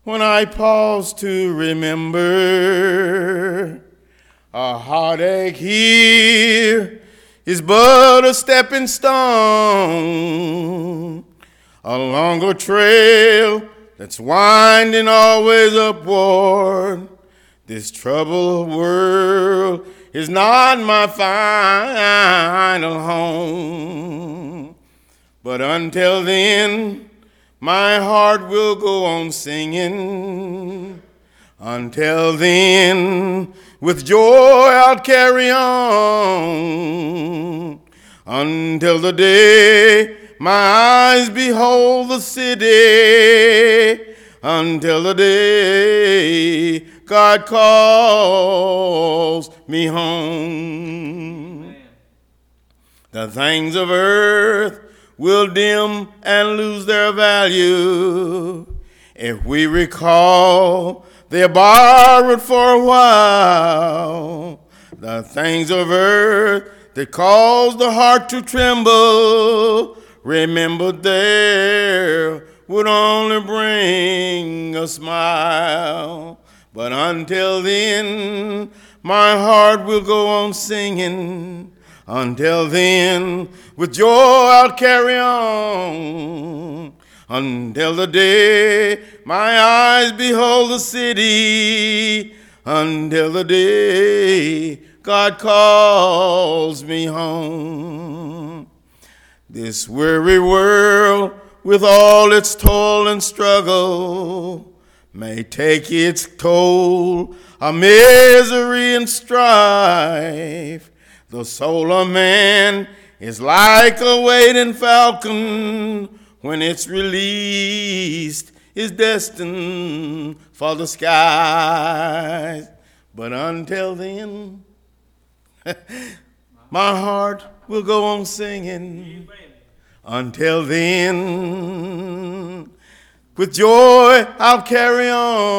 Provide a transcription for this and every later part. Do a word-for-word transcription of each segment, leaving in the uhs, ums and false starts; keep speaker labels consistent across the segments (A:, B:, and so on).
A: When I pause to remember, a heartache here is but a stepping stone, a longer trail that's winding always upward. This troubled world is not my final home. But until then, my heart will go on singing. Until then, with joy I'll carry on. Until the day my eyes behold the city. Until the day God calls me home. Amen. The things of earth will dim and lose their value if we recall they're borrowed for a while. The things of earth that cause the heart to tremble, remember there would only bring a smile. But until then, my heart will go on singing. Until then, with joy I'll carry on. Until the day my eyes behold the city. Until the day God calls me home. This weary world, with all its toil and struggle, may take its toll of misery and strife. The soul of man is like a waiting falcon. When it's released, is destined for the skies. But until then, my heart will go on singing. Until then, with joy I'll carry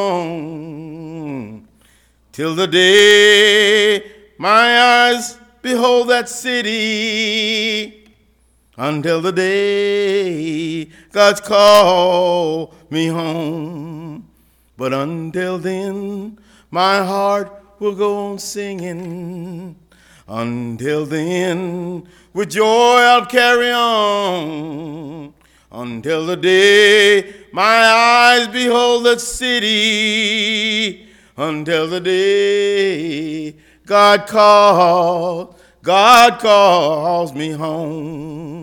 A: on. Till the day my eyes behold that city. Until the day God's call me home. But until then, my heart will go on singing. Until then, with joy I'll carry on. Until the day my eyes behold that city. Until the day God calls, God calls me home.